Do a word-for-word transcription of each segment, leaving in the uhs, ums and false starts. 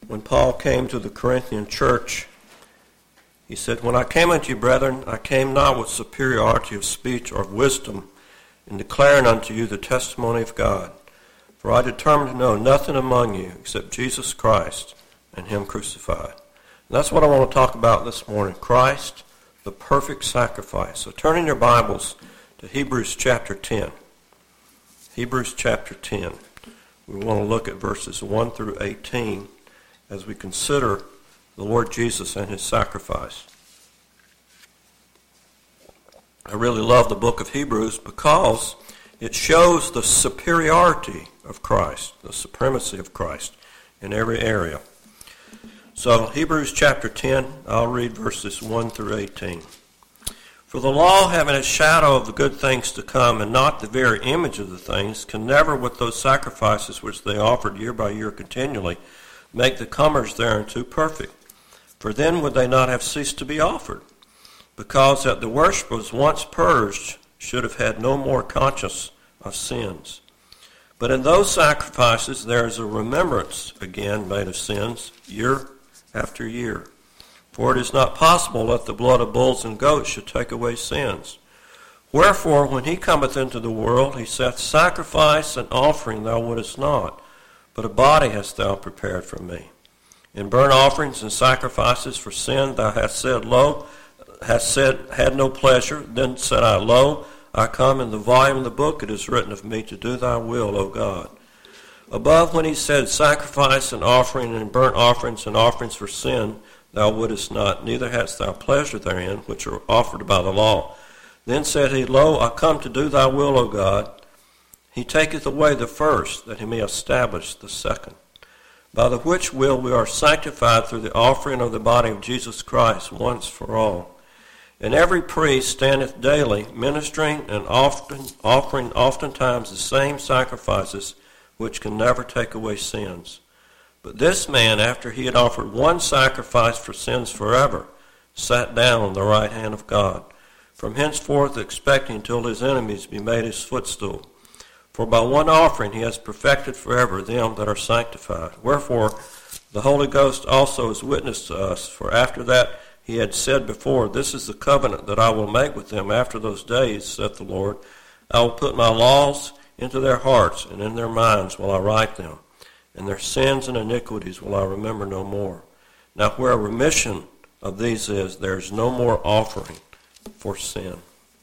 when Paul came to the Corinthian church, he said, "When I came unto you, brethren, I came not with superiority of speech or of wisdom, in declaring unto you the testimony of God. For I determined to know nothing among you except Jesus Christ and him crucified." And that's what I want to talk about this morning, Christ, the perfect sacrifice. So turn in your Bibles to Hebrews chapter ten. Hebrews chapter ten. We want to look at verses one through eighteen as we consider the Lord Jesus and his sacrifice. I really love the book of Hebrews because it shows the superiority of Christ, the supremacy of Christ in every area. So Hebrews chapter ten, I'll read verses one through eighteen. "For the law, having a shadow of the good things to come, and not the very image of the things, can never, with those sacrifices which they offered year by year continually, make the comers thereunto perfect. For then would they not have ceased to be offered, because that the worshippers once purged should have had no more conscience of sins. But in those sacrifices there is a remembrance again made of sins, year after year. For it is not possible that the blood of bulls and goats should take away sins. Wherefore, when he cometh into the world, he saith, Sacrifice and offering thou wouldest not, but a body hast thou prepared for me. In burnt offerings and sacrifices for sin thou hast said, Lo, hast said, had no pleasure. Then said I, Lo, I come. In the volume of the book it is written of me to do thy will, O God. Above, when he said, Sacrifice and offering and burnt offerings and offerings for sin thou wouldest not, neither hadst thou pleasure therein, which are offered by the law. Then said he, Lo, I come to do thy will, O God. He taketh away the first, that he may establish the second. By the which will we are sanctified through the offering of the body of Jesus Christ once for all. And every priest standeth daily, ministering and often offering oftentimes the same sacrifices, which can never take away sins. But this man, after he had offered one sacrifice for sins forever, sat down on the right hand of God, from henceforth expecting till his enemies be made his footstool. For by one offering he has perfected forever them that are sanctified. Wherefore the Holy Ghost also is witness to us. For after that he had said before, This is the covenant that I will make with them after those days, saith the Lord. I will put my laws into their hearts, and in their minds will I write them. And their sins and iniquities will I remember no more. Now where a remission of these is, there is no more offering for sin."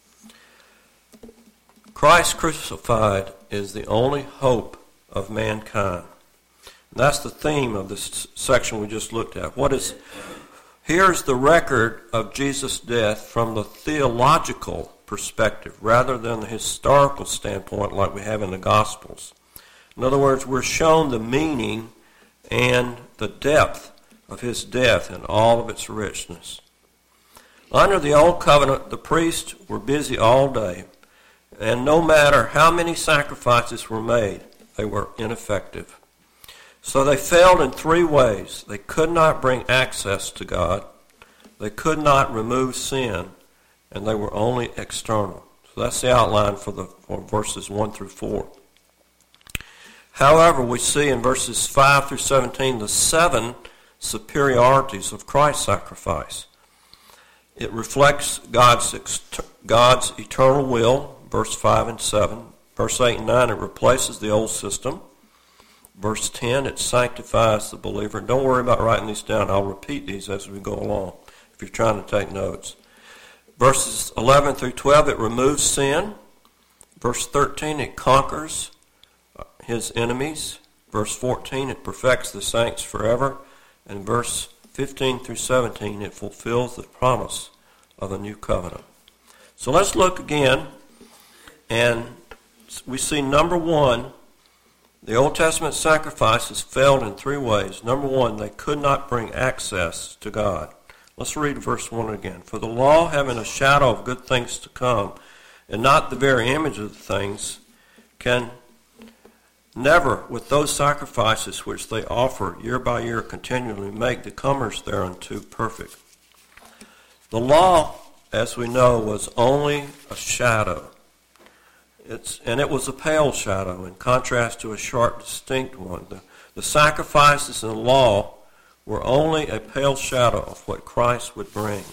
Christ crucified is the only hope of mankind. And that's the theme of this section we just looked at. What is, here's the record of Jesus' death from the theological perspective rather than the historical standpoint like we have in the Gospels. In other words, we're shown the meaning and the depth of his death in all of its richness. Under the Old Covenant, the priests were busy all day, and no matter how many sacrifices were made, they were ineffective. So they failed in three ways. They could not bring access to God, they could not remove sin, and they were only external. So that's the outline for the for verses one through four. However, we see in verses five through seventeen the seven superiorities of Christ's sacrifice. It reflects God's, God's eternal will, verse five and seven. Verse eight and nine, it replaces the old system. Verse ten, it sanctifies the believer. Don't worry about writing these down. I'll repeat these as we go along if you're trying to take notes. Verses eleven through twelve, it removes sin. Verse thirteen, it conquers his enemies. Verse fourteen, it perfects the saints forever. And verse fifteen through seventeen, it fulfills the promise of a new covenant. So let's look again, and we see number one, the Old Testament sacrifices failed in three ways. Number one, they could not bring access to God. Let's read verse one again. For the law, having a shadow of good things to come, and not the very image of the things, can never, with those sacrifices which they offer year by year continually, make the comers thereunto perfect. The law, as we know, was only a shadow. It's, and it was a pale shadow in contrast to a sharp, distinct one. The, the sacrifices in the law were only a pale shadow of what Christ would bring.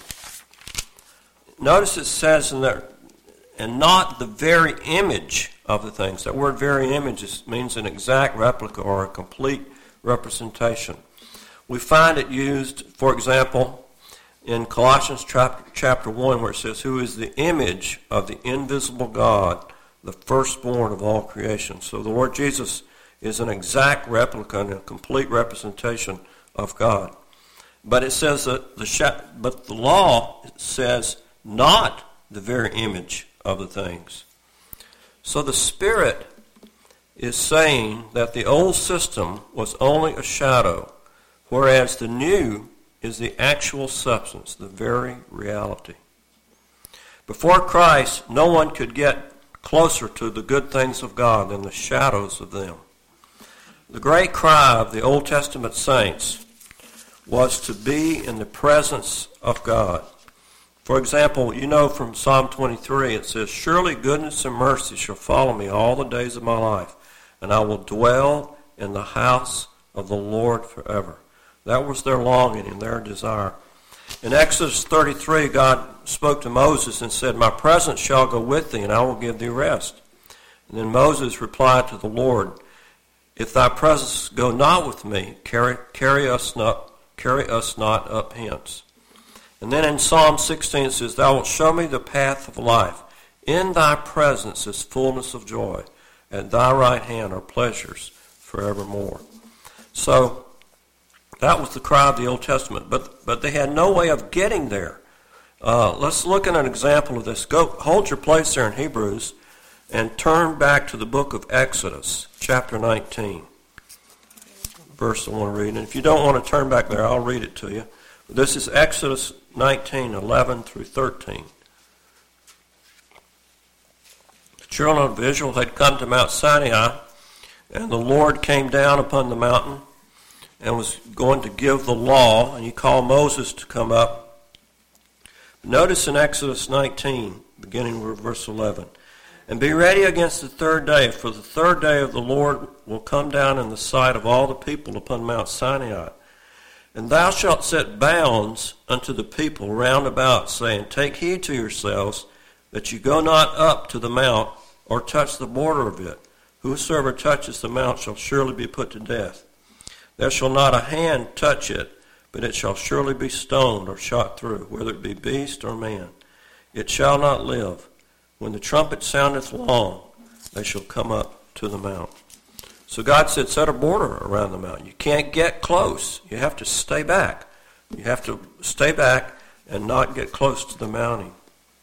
Notice it says in there, and not the very image of the things. That word very image is, means an exact replica or a complete representation. We find it used, for example, in Colossians chapter, chapter one, where it says, who is the image of the invisible God, the firstborn of all creation. So the Lord Jesus is an exact replica and a complete representation of God. But it says that the but the law says not the very image of the things. So the Spirit is saying that the old system was only a shadow, whereas the new is the actual substance, the very reality. Before Christ, no one could get closer to the good things of God than the shadows of them. The great cry of the Old Testament saints was to be in the presence of God. For example, you know from Psalm twenty-three, it says, surely goodness and mercy shall follow me all the days of my life, and I will dwell in the house of the Lord forever. That was their longing and their desire. In Exodus thirty-three, God spoke to Moses and said, my presence shall go with thee, and I will give thee rest. And then Moses replied to the Lord, if thy presence go not with me, carry, carry us not, carry us not up hence. And then in Psalm sixteen it says, thou wilt show me the path of life. In thy presence is fullness of joy. At thy right hand are pleasures forevermore. So that was the cry of the Old Testament. But but they had no way of getting there. Uh, let's look at an example of this. Go hold your place there in Hebrews and turn back to the book of Exodus, chapter nineteen. Verse I want to read. And if you don't want to turn back there, I'll read it to you. This is Exodus nineteen, eleven through thirteen. The children of Israel had come to Mount Sinai, and the Lord came down upon the mountain and was going to give the law, and he called Moses to come up. Notice in Exodus nineteen, beginning with verse eleven, and be ready against the third day, for the third day of the Lord will come down in the sight of all the people upon Mount Sinai. And thou shalt set bounds unto the people round about, saying, take heed to yourselves, that you go not up to the mount, or touch the border of it. Whosoever touches the mount shall surely be put to death. There shall not a hand touch it, but it shall surely be stoned or shot through, whether it be beast or man. It shall not live. When the trumpet soundeth long, they shall come up to the mount. So God said, set a border around the mountain. You can't get close. You have to stay back. You have to stay back and not get close to the mounting.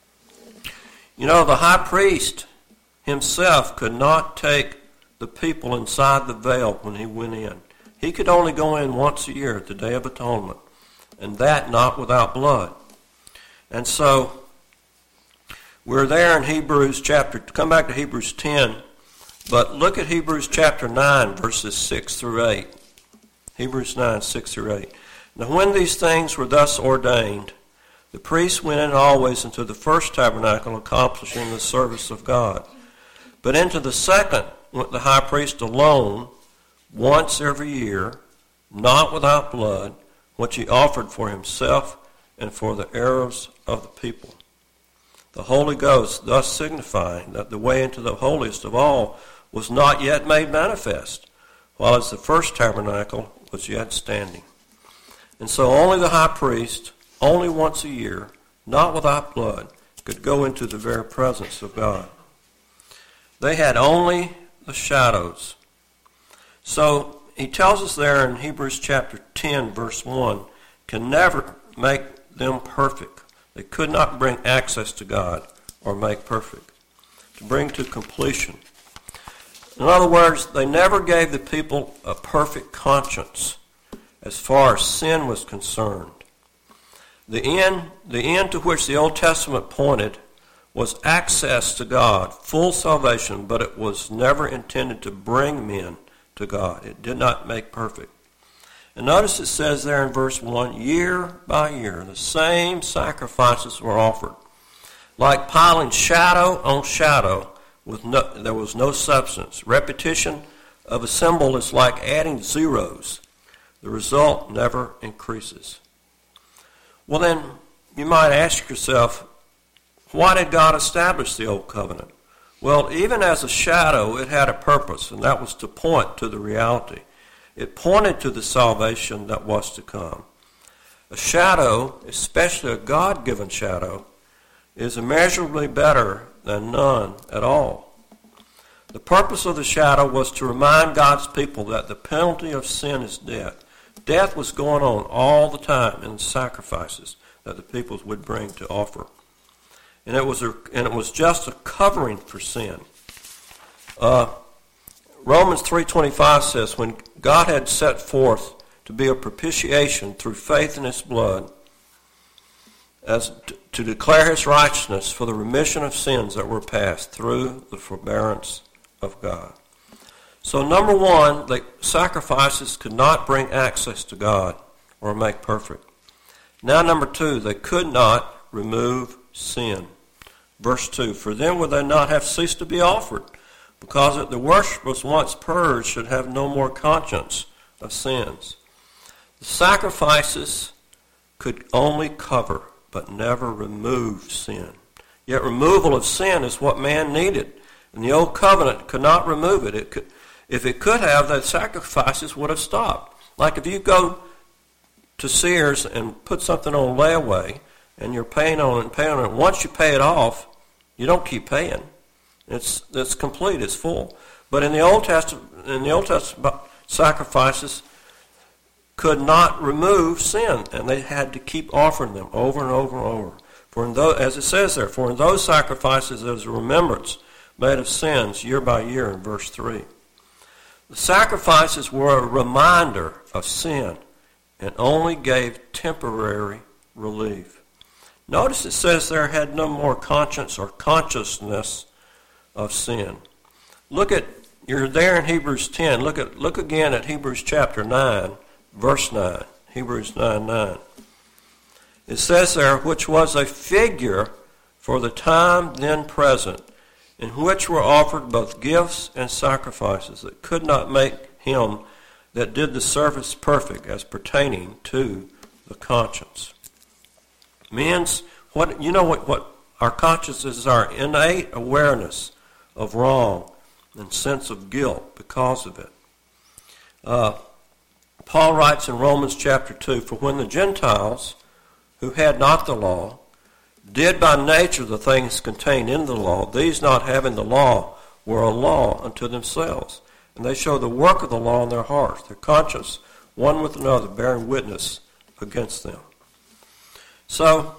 You know, the high priest himself could not take the people inside the veil when he went in. He could only go in once a year at the Day of Atonement, and that not without blood. And so we're there in Hebrews chapter, come back to Hebrews ten, but look at Hebrews chapter nine, verses six through eight. Hebrews nine, six through eight. Now when these things were thus ordained, the priests went in always into the first tabernacle, accomplishing the service of God. But into the second went the high priest alone, once every year, not without blood, which he offered for himself and for the errors of the people. The Holy Ghost thus signifying that the way into the holiest of all was not yet made manifest, while as the first tabernacle was yet standing. And so only the high priest, only once a year, not without blood, could go into the very presence of God. They had only the shadows. So he tells us there in Hebrews chapter ten, verse one, can never make them perfect. They could not bring access to God or make perfect, to bring to completion. In other words, they never gave the people a perfect conscience as far as sin was concerned. The end, the end to which the Old Testament pointed was access to God, full salvation, but it was never intended to bring men to God. It did not make perfect. And notice it says there in verse one, year by year, the same sacrifices were offered. Like piling shadow on shadow, with no, there was no substance. Repetition of a symbol is like adding zeros. The The result never increases. Well then, you might ask yourself, why did God establish the Old Covenant? Well, even as a shadow, it had a purpose, and that was to point to the reality. It pointed to the salvation that was to come. A shadow, especially a God-given shadow, is immeasurably better than none at all. The purpose of the shadow was to remind God's people that the penalty of sin is death. Death was going on all the time in the sacrifices that the peoples would bring to offer. And it was a, and it was just a covering for sin. Uh, Romans three twenty-five says, when God had set forth to be a propitiation through faith in his blood, as to, to declare his righteousness for the remission of sins that were past through the forbearance of God. So number one, the sacrifices could not bring access to God or make perfect. Now number two, they could not remove sin. Verse two, for then would they not have ceased to be offered, because that the worship was once purged should have no more conscience of sins. The sacrifices could only cover, but never remove sin. Yet removal of sin is what man needed, and the Old Covenant could not remove it. It could, if it could have, the sacrifices would have stopped. Like if you go to Sears and put something on layaway, and you're paying on it and paying on it. Once you pay it off, you don't keep paying. It's it's complete. It's full. But in the Old Testament, in the Old Testament, sacrifices could not remove sin, and they had to keep offering them over and over and over. For in those, as it says there, for in those sacrifices there was a remembrance made of sins year by year. In verse three, the sacrifices were a reminder of sin, and only gave temporary relief. Notice it says there had no more conscience or consciousness of sin. Look at, you're there in Hebrews ten. Look at look again at Hebrews chapter nine, verse nine. Hebrews nine nine. It says there, which was a figure for the time then present, in which were offered both gifts and sacrifices that could not make him that did the service perfect as pertaining to the conscience. Means, what you know what, what our conscience is, our innate awareness of wrong and sense of guilt because of it. Uh, Paul writes in Romans chapter two, for when the Gentiles, who had not the law, did by nature the things contained in the law, these not having the law were a law unto themselves, and they show the work of the law in their hearts, their conscience, one with another, bearing witness against them. So,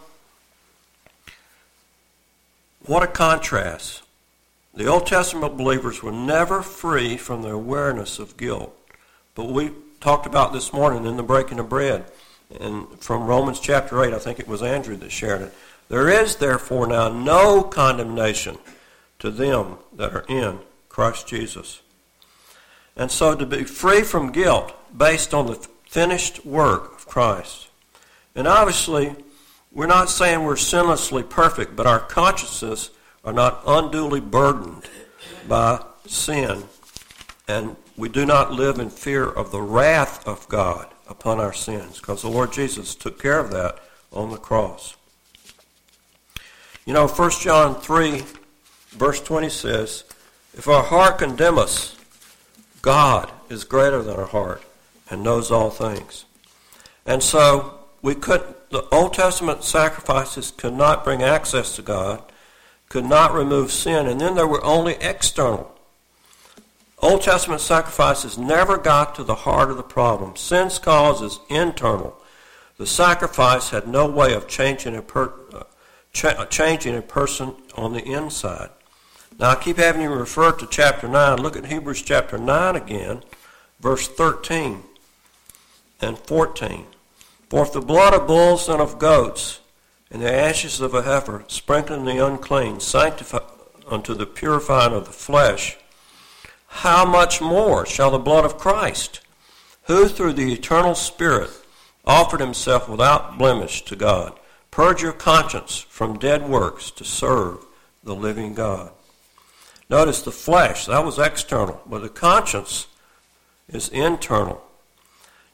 what a contrast. The Old Testament believers were never free from the awareness of guilt. But we talked about this morning in the breaking of bread, and from Romans chapter eight, I think it was Andrew that shared it. There is therefore now no condemnation to them that are in Christ Jesus. And so to be free from guilt based on the finished work of Christ. And obviously, we're not saying we're sinlessly perfect, but our consciences are not unduly burdened by sin, and we do not live in fear of the wrath of God upon our sins, because the Lord Jesus took care of that on the cross. You know, First John three, verse twenty says, if our heart condemn us, God is greater than our heart and knows all things. And so, we could, the Old Testament sacrifices could not bring access to God, could not remove sin, and then there were only external. Old Testament sacrifices never got to the heart of the problem. Sin's cause is internal. The sacrifice had no way of changing a, per, uh, cha- changing a person on the inside. Now I keep having you refer to chapter nine. Look at Hebrews chapter nine again, verse thirteen and fourteen. For if the blood of bulls and of goats and the ashes of a heifer, sprinkling the unclean, sanctify unto the purifying of the flesh, how much more shall the blood of Christ, who through the eternal Spirit offered himself without blemish to God, purge your conscience from dead works to serve the living God. Notice the flesh, that was external, but the conscience is internal.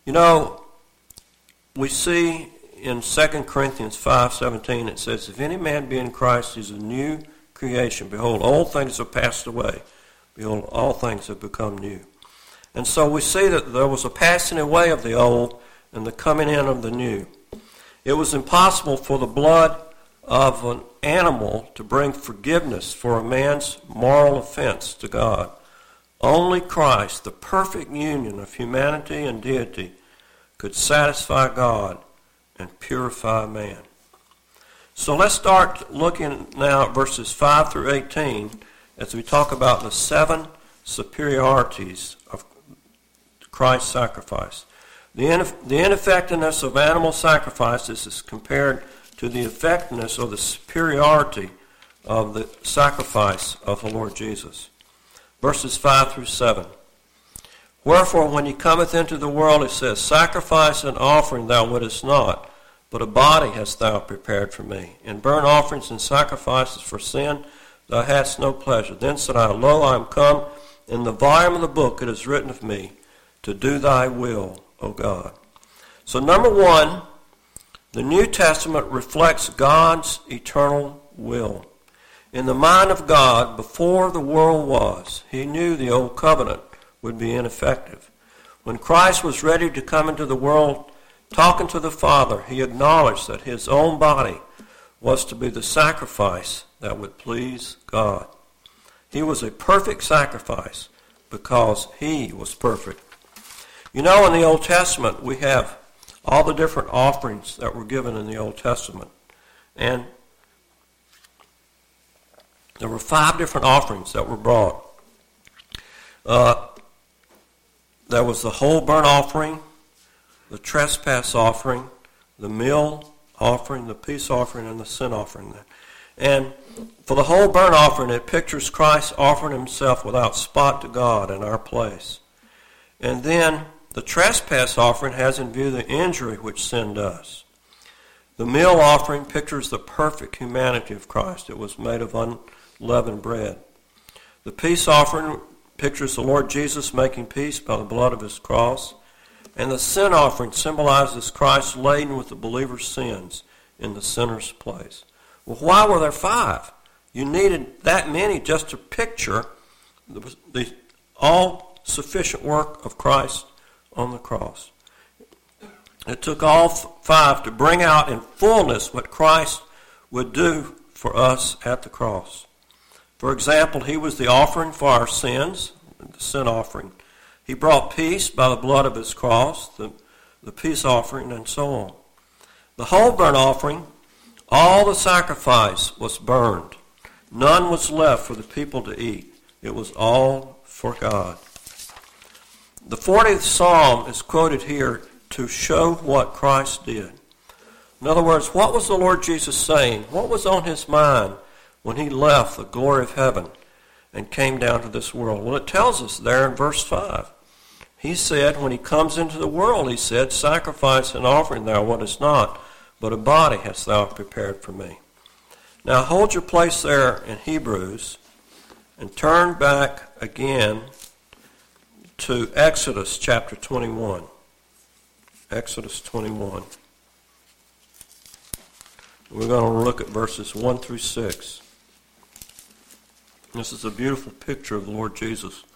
You know, we see in Second Corinthians five seventeen, it says, if any man be in Christ, he is a new creation. Behold, old things have passed away. Behold, all things have become new. And so we see that there was a passing away of the old and the coming in of the new. It was impossible for the blood of an animal to bring forgiveness for a man's moral offense to God. Only Christ, the perfect union of humanity and deity, could satisfy God and purify man. So let's start looking now at verses five through eighteen as we talk about the seven superiorities of Christ's sacrifice. The, ineff- the ineffectiveness of animal sacrifices is compared to the effectiveness or the superiority of the sacrifice of the Lord Jesus. Verses five through seven. Wherefore, when he cometh into the world, it says, sacrifice and offering thou wouldest not, but a body hast thou prepared for me. In burnt offerings and sacrifices for sin thou hadst no pleasure. Then said I, Lo, I am come. In the volume of the book it is written of me, to do thy will, O God. So number one, the New Testament reflects God's eternal will. In the mind of God, before the world was, he knew the old covenant would be ineffective. When Christ was ready to come into the world, talking to the Father, he acknowledged that his own body was to be the sacrifice that would please God. He was a perfect sacrifice because he was perfect. You know, in the Old Testament, we have all the different offerings that were given in the Old Testament. And there were five different offerings that were brought. Uh, there was the whole burnt offering, the trespass offering, the meal offering, the peace offering, and the sin offering. And for the whole burnt offering, it pictures Christ offering himself without spot to God in our place. And then the trespass offering has in view the injury which sin does. The meal offering pictures the perfect humanity of Christ. It was made of unleavened bread. The peace offering pictures the Lord Jesus making peace by the blood of his cross. And the sin offering symbolizes Christ laden with the believer's sins in the sinner's place. Well, why were there five? You needed that many just to picture the, the all-sufficient work of Christ on the cross. It took all five to bring out in fullness what Christ would do for us at the cross. For example, he was the offering for our sins, the sin offering. He brought peace by the blood of his cross, the, the peace offering, and so on. The whole burnt offering, all the sacrifice was burned. None was left for the people to eat. It was all for God. The fortieth Psalm is quoted here to show what Christ did. In other words, what was the Lord Jesus saying? What was on his mind when he left the glory of heaven and came down to this world? Well, it tells us there in verse five. He said, when he comes into the world, he said, sacrifice and offering thou wouldest not, but a body hast thou prepared for me. Now hold your place there in Hebrews and turn back again to Exodus chapter twenty-one. Exodus twenty-one. We're going to look at verses one through six. This is a beautiful picture of the Lord Jesus.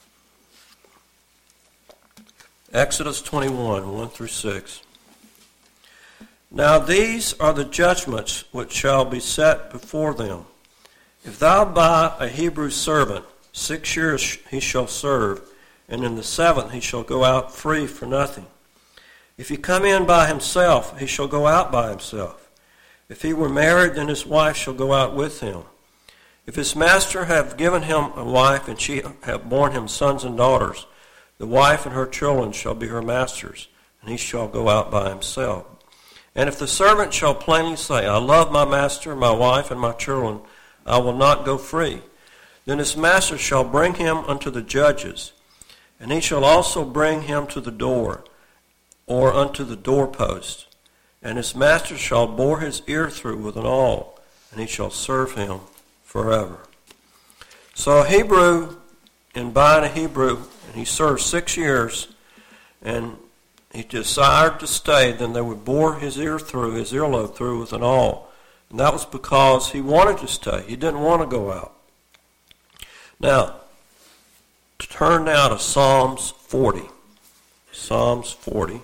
Exodus twenty-one, one through six. Now these are the judgments which shall be set before them. If thou buy a Hebrew servant, six years he shall serve, and in the seventh he shall go out free for nothing. If he come in by himself, he shall go out by himself. If he were married, then his wife shall go out with him. If his master have given him a wife, and she have borne him sons and daughters, the wife and her children shall be her master's, and he shall go out by himself. And if the servant shall plainly say, I love my master, my wife, and my children, I will not go free, then his master shall bring him unto the judges, and he shall also bring him to the door, or unto the doorpost. And his master shall bore his ear through with an awl, and he shall serve him forever. So a Hebrew, in buying a Hebrew, and he served six years, and he desired to stay, then they would bore his ear through, his earlobe through with an awl. And that was because he wanted to stay. He didn't want to go out. Now, to turn now to Psalms forty. Psalms forty.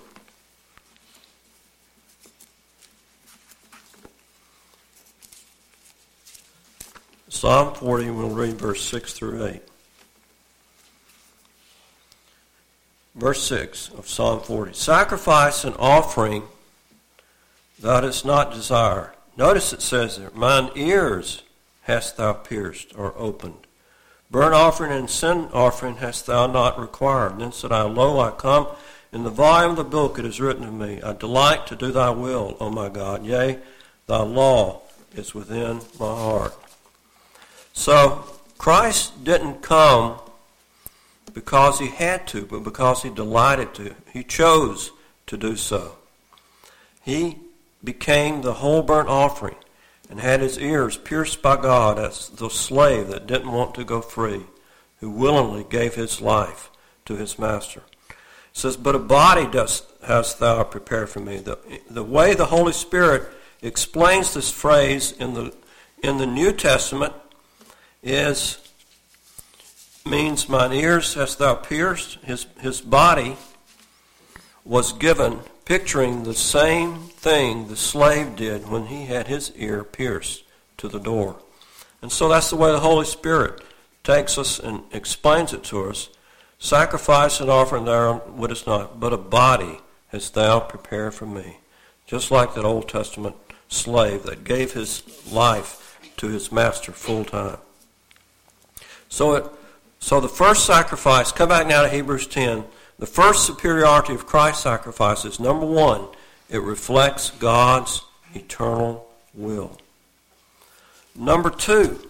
Psalm forty, we'll read verse six through eight. Verse six of Psalm forty. Sacrifice and offering thou dost not desire. Notice it says there, mine ears hast thou pierced or opened. Burnt offering and sin offering hast thou not required. Then said I, lo, I come. In the volume of the book it is written of me, I delight to do thy will, O my God. Yea, thy law is within my heart. So, Christ didn't come because he had to, but because he delighted to. He chose to do so. He became the whole burnt offering and had his ears pierced by God as the slave that didn't want to go free, who willingly gave his life to his master. It says, but a body dost, hast thou prepared for me. The, the way the Holy Spirit explains this phrase in the in the New Testament is means mine ears hast thou pierced. His his body was given, picturing the same thing the slave did when he had his ear pierced to the door. And so that's the way the Holy Spirit takes us and explains it to us. Sacrifice and offering thou wouldest not, but a body hast thou prepared for me. Just like that Old Testament slave that gave his life to his master full time. So it, so the first sacrifice, come back now to Hebrews ten, the first superiority of Christ's sacrifice is, number one, it reflects God's eternal will. Number two,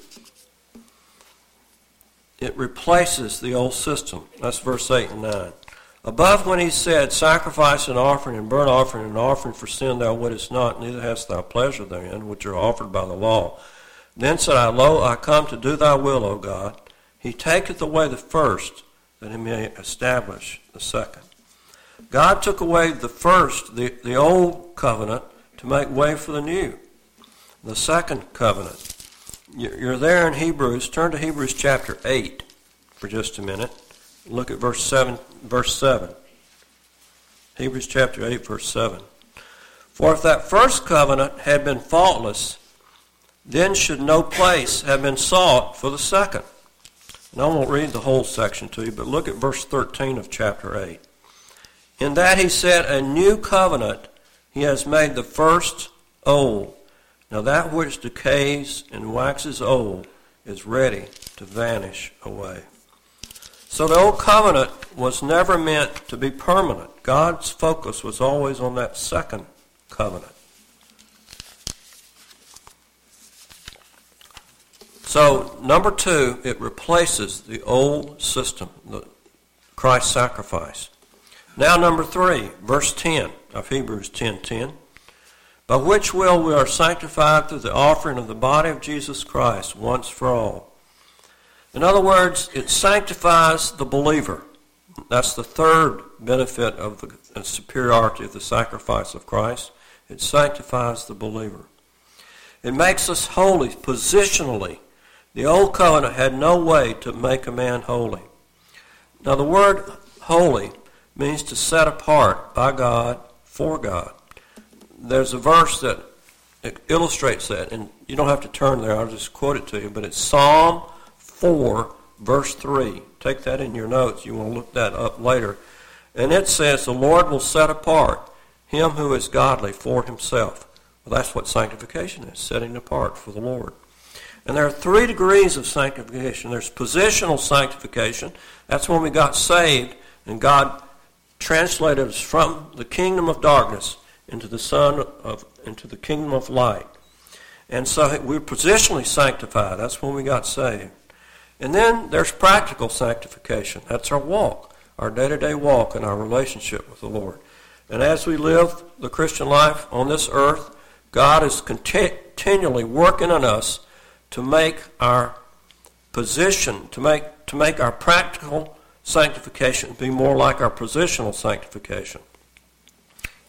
it replaces the old system. That's verse eight and nine. Above when he said, sacrifice and offering and burnt offering and offering for sin thou wouldest not, neither hast thou pleasure therein, which are offered by the law. Then said I, lo, I come to do thy will, O God. He taketh away the first, that he may establish the second. God took away the first, the, the old covenant, to make way for the new, the second covenant. You're there in Hebrews. Turn to Hebrews chapter eight for just a minute. Look at verse seven. Verse seven. Hebrews chapter eight, verse seven. For if that first covenant had been faultless, then should no place have been sought for the second. And I won't read the whole section to you, but look at verse thirteen of chapter eight. In that he said, a new covenant he has made the first old. Now that which decays and waxes old is ready to vanish away. So the old covenant was never meant to be permanent. God's focus was always on that second covenant. So, number two, it replaces the old system, the Christ's sacrifice. Now, number three, verse ten of Hebrews ten ten. By which will we are sanctified through the offering of the body of Jesus Christ once for all. In other words, it sanctifies the believer. That's the third benefit of the superiority of the sacrifice of Christ. It sanctifies the believer. It makes us holy positionally. The old covenant had no way to make a man holy. Now the word holy means to set apart by God for God. There's a verse that illustrates that, and you don't have to turn there, I'll just quote it to you, but it's Psalm four, verse three. Take that in your notes. You want to look that up later. And it says, the Lord will set apart him who is godly for himself. Well, that's what sanctification is, setting apart for the Lord. And there are three degrees of sanctification. There's positional sanctification. That's when we got saved and God translated us from the kingdom of darkness into the son of into the kingdom of light. And so we're positionally sanctified. That's when we got saved. And then there's practical sanctification. That's our walk, our day-to-day walk and our relationship with the Lord. And as we live the Christian life on this earth, God is continually working on us to make our position, to make to make our practical sanctification be more like our positional sanctification.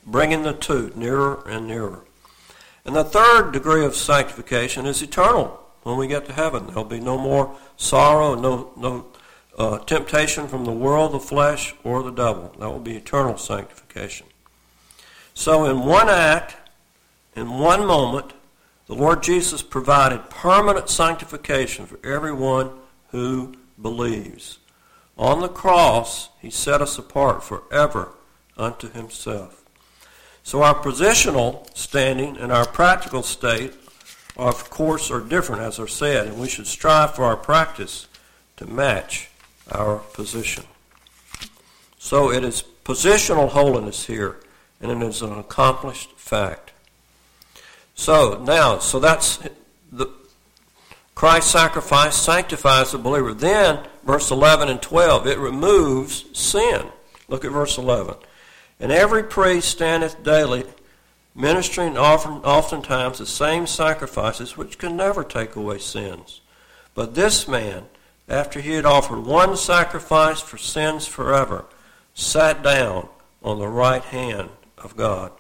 bringing the two nearer and nearer. And the third degree of sanctification is eternal. When we get to heaven, there'll be no more sorrow, no no uh, temptation from the world, the flesh, or the devil. That will be eternal sanctification. So in one act, in one moment, the Lord Jesus provided permanent sanctification for everyone who believes. On the cross, he set us apart forever unto himself. So our positional standing and our practical state, of course, are different, as I said, and we should strive for our practice to match our position. So it is positional holiness here, and it is an accomplished fact. So now, so that's the Christ's sacrifice sanctifies the believer. Then, verse eleven and twelve, it removes sin. Look at verse eleven. And every priest standeth daily, ministering often, oftentimes the same sacrifices, which can never take away sins. But this man, after he had offered one sacrifice for sins forever, sat down on the right hand of God.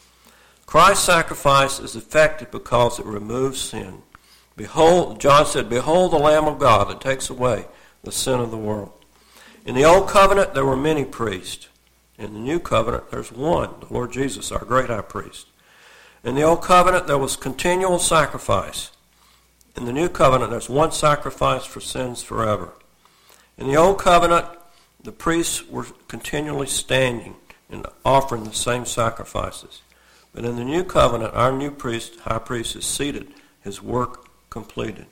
Christ's sacrifice is effective because it removes sin. Behold, John said, behold the Lamb of God that takes away the sin of the world. In the Old Covenant, there were many priests. In the New Covenant, there's one, the Lord Jesus, our great high priest. In the Old Covenant, there was continual sacrifice. In the New Covenant, there's one sacrifice for sins forever. In the Old Covenant, the priests were continually standing and offering the same sacrifices. But in the New Covenant, our new priest, high priest, is seated, his work completed.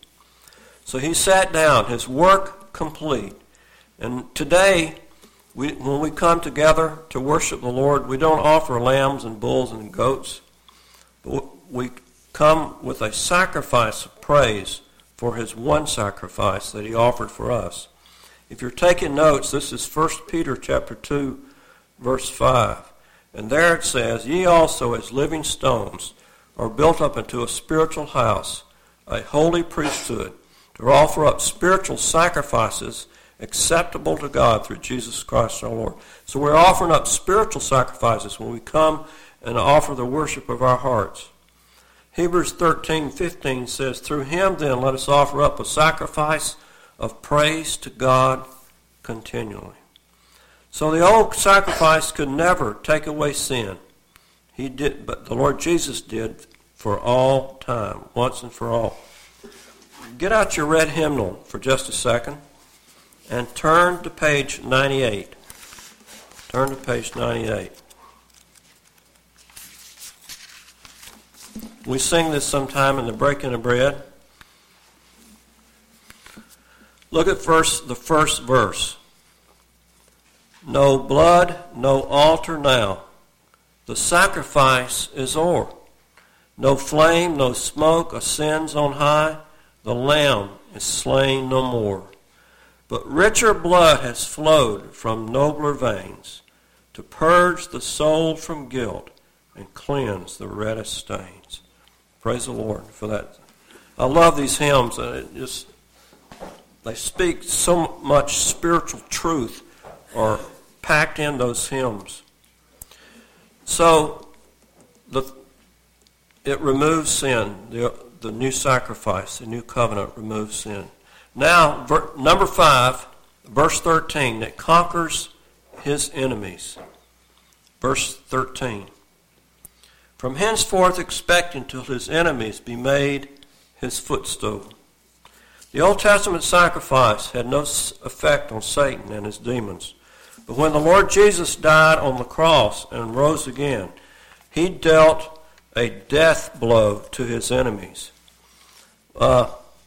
So he sat down, his work complete. And today, we, when we come together to worship the Lord, we don't offer lambs and bulls and goats, but we come with a sacrifice of praise for his one sacrifice that he offered for us. If you're taking notes, this is First Peter chapter two, verse five. And there it says, ye also as living stones are built up into a spiritual house, a holy priesthood, to offer up spiritual sacrifices acceptable to God through Jesus Christ our Lord. So we're offering up spiritual sacrifices when we come and offer the worship of our hearts. Hebrews thirteen fifteen says, through him then let us offer up a sacrifice of praise to God continually. So the old sacrifice could never take away sin. He did, but the Lord Jesus did for all time, once and for all. Get out your red hymnal for just a second and turn to page ninety-eight. Turn to page ninety-eight. We sing this sometime in the breaking of bread. Look at first the first verse. No blood, no altar now. The sacrifice is o'er. No flame, no smoke ascends on high. The Lamb is slain no more. But richer blood has flowed from nobler veins to purge the soul from guilt and cleanse the reddest stains. Praise the Lord for that. I love these hymns. It just, they speak so much spiritual truth or packed in those hymns. So the, it removes sin. The, the new sacrifice, the new covenant removes sin. Now, ver, number five, verse thirteen, it conquers his enemies. Verse thirteen. From henceforth expect until his enemies be made his footstool. The Old Testament sacrifice had no effect on Satan and his demons. But when the Lord Jesus died on the cross and rose again, he dealt a death blow to his enemies. Uh,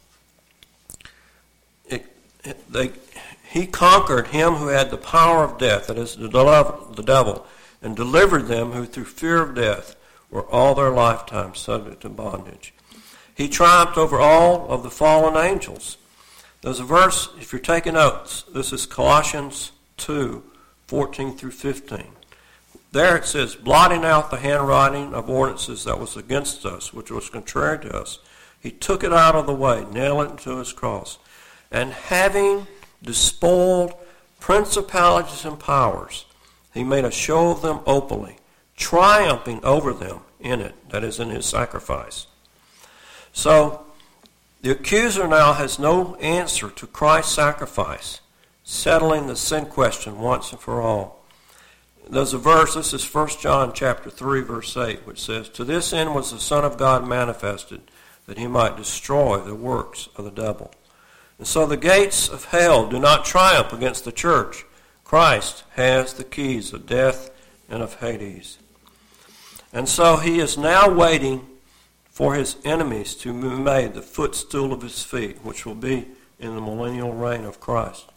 it, it, they, he conquered him who had the power of death, that is, the devil, and delivered them who through fear of death were all their lifetime subject to bondage. He triumphed over all of the fallen angels. There's a verse, if you're taking notes, this is Colossians two, fourteen through fifteen. There it says, blotting out the handwriting of ordinances that was against us, which was contrary to us, he took it out of the way, nailed it to his cross. And having despoiled principalities and powers, he made a show of them openly, triumphing over them in it, that is, in his sacrifice. So, the accuser now has no answer to Christ's sacrifice, settling the sin question once and for all. There's a verse, this is First John chapter three, verse eight, which says, "To this end was the Son of God manifested, that he might destroy the works of the devil." And so the gates of hell do not triumph against the church. Christ has the keys of death and of Hades. And so he is now waiting for his enemies to be made the footstool of his feet, which will be in the millennial reign of Christ.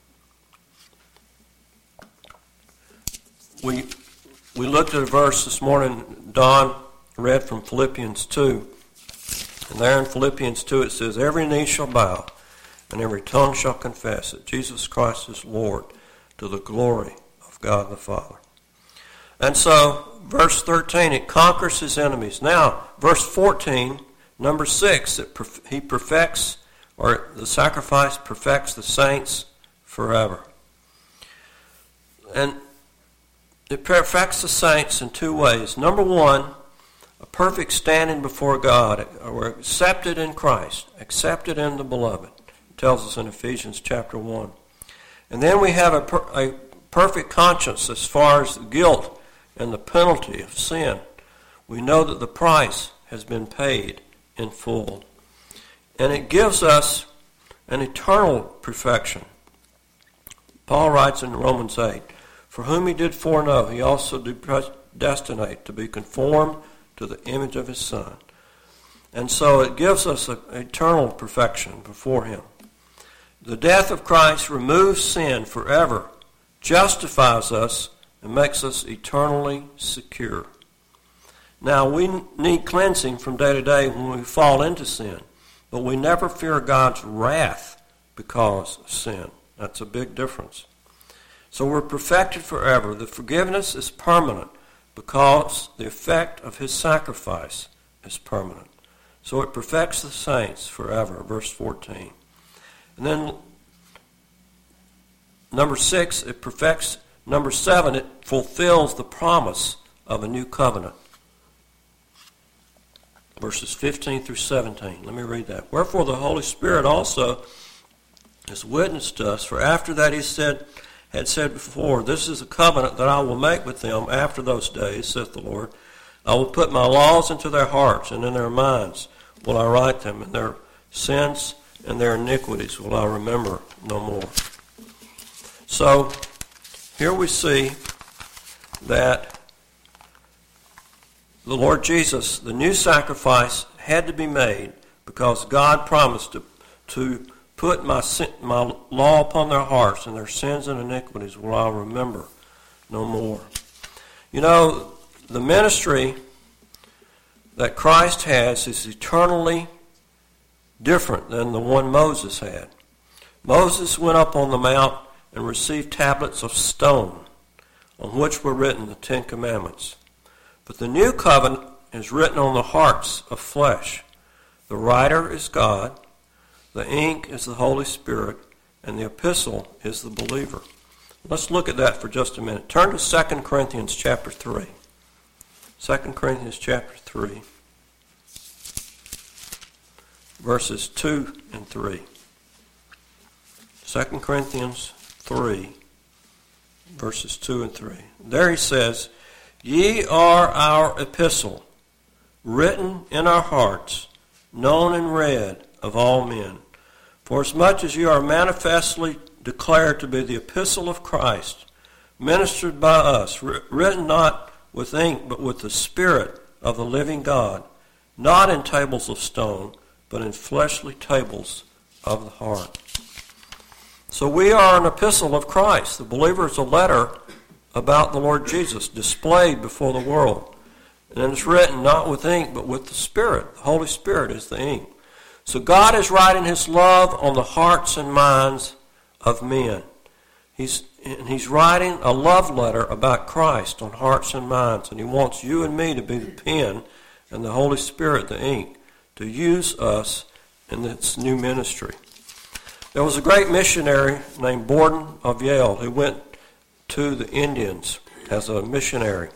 We we looked at a verse this morning, Don read from Philippians two. And there in Philippians two it says, "Every knee shall bow, and every tongue shall confess that Jesus Christ is Lord, to the glory of God the Father." And so, verse thirteen, it conquers his enemies. Now, verse fourteen, number six, it perf- he perfects, or the sacrifice perfects the saints forever. And it perfects the saints in two ways. Number one, a perfect standing before God. We're accepted in Christ, accepted in the beloved. It tells us in Ephesians chapter one. And then we have a, per- a perfect conscience as far as the guilt and the penalty of sin. We know that the price has been paid in full. And it gives us an eternal perfection. Paul writes in Romans eight, "For whom he did foreknow, he also did predestinate to be conformed to the image of his Son." And so it gives us an eternal perfection before him. The death of Christ removes sin forever, justifies us, and makes us eternally secure. Now, we need cleansing from day to day when we fall into sin, but we never fear God's wrath because of sin. That's a big difference. So we're perfected forever. The forgiveness is permanent because the effect of his sacrifice is permanent. So it perfects the saints forever, verse fourteen. And then number six, it perfects, number seven, it fulfills the promise of a new covenant. Verses fifteen through seventeen. Let me read that. "Wherefore the Holy Spirit also is witness to us, for after that he said, had said before, This is a covenant that I will make with them after those days, saith the Lord. I will put my laws into their hearts, and in their minds will I write them, and their sins and their iniquities will I remember no more." So, here we see that the Lord Jesus, the new sacrifice, had to be made because God promised to, to put my, sin, my law upon their hearts, and their sins and iniquities will I remember no more. You know, the ministry that Christ has is eternally different than the one Moses had. Moses went up on the mount and received tablets of stone on which were written the Ten Commandments. But the new covenant is written on the hearts of flesh. The writer is God, the ink is the Holy Spirit, and the epistle is the believer. Let's look at that for just a minute. Turn to Second Corinthians chapter three. Second Corinthians chapter three, verses two and three. Second Corinthians three, verses two and three. There he says, "Ye are our epistle, written in our hearts, known and read of all men. For as much as you are manifestly declared to be the epistle of Christ, ministered by us, written not with ink, but with the Spirit of the living God, not in tables of stone, but in fleshly tables of the heart." So we are an epistle of Christ. The believer is a letter about the Lord Jesus displayed before the world. And it's written not with ink, but with the Spirit. The Holy Spirit is the ink. So God is writing his love on the hearts and minds of men. He's, and he's writing a love letter about Christ on hearts and minds. And he wants you and me to be the pen and the Holy Spirit the ink to use us in this new ministry. There was a great missionary named Borden of Yale who went to the Indians as a missionary.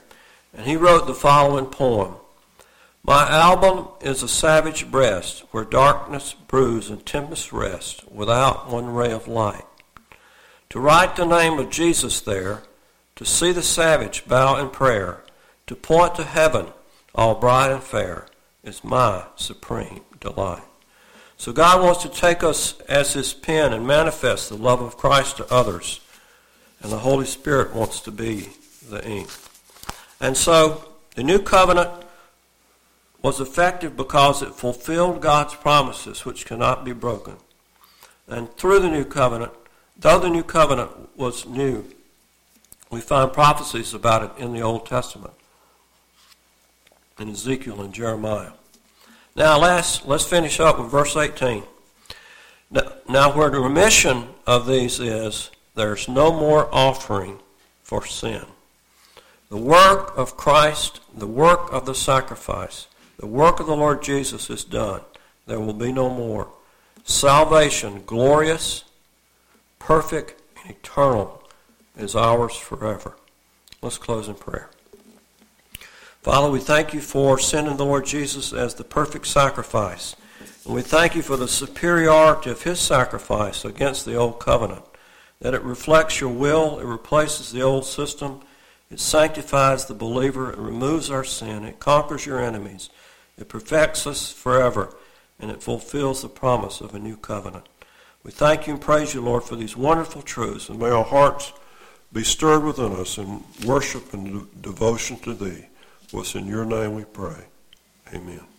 and he wrote the following poem. My album is a savage breast, where darkness brews and tempest rest, without one ray of light. To write the name of Jesus there, to see the savage bow in prayer, to point to heaven, all bright and fair, is my supreme delight. So God wants to take us as his pen and manifest the love of Christ to others, and the Holy Spirit wants to be the ink. And so the new covenant was effective because it fulfilled God's promises, which cannot be broken. And through the new covenant, though the new covenant was new, we find prophecies about it in the Old Testament, in Ezekiel and Jeremiah. Now, last, let's finish up with verse eighteen. Now, now, where the remission of these is, there's no more offering for sin. The work of Christ, the work of the sacrifice, the work of the Lord Jesus is done. There will be no more. Salvation, glorious, perfect, and eternal, is ours forever. Let's close in prayer. Father, we thank you for sending the Lord Jesus as the perfect sacrifice. And we thank you for the superiority of his sacrifice against the old covenant, that it reflects your will, it replaces the old system, it sanctifies the believer, it removes our sin, it conquers your enemies, it perfects us forever, and it fulfills the promise of a new covenant. We thank you and praise you, Lord, for these wonderful truths, and may our hearts be stirred within us in worship and devotion to thee. For it's in your name we pray. Amen.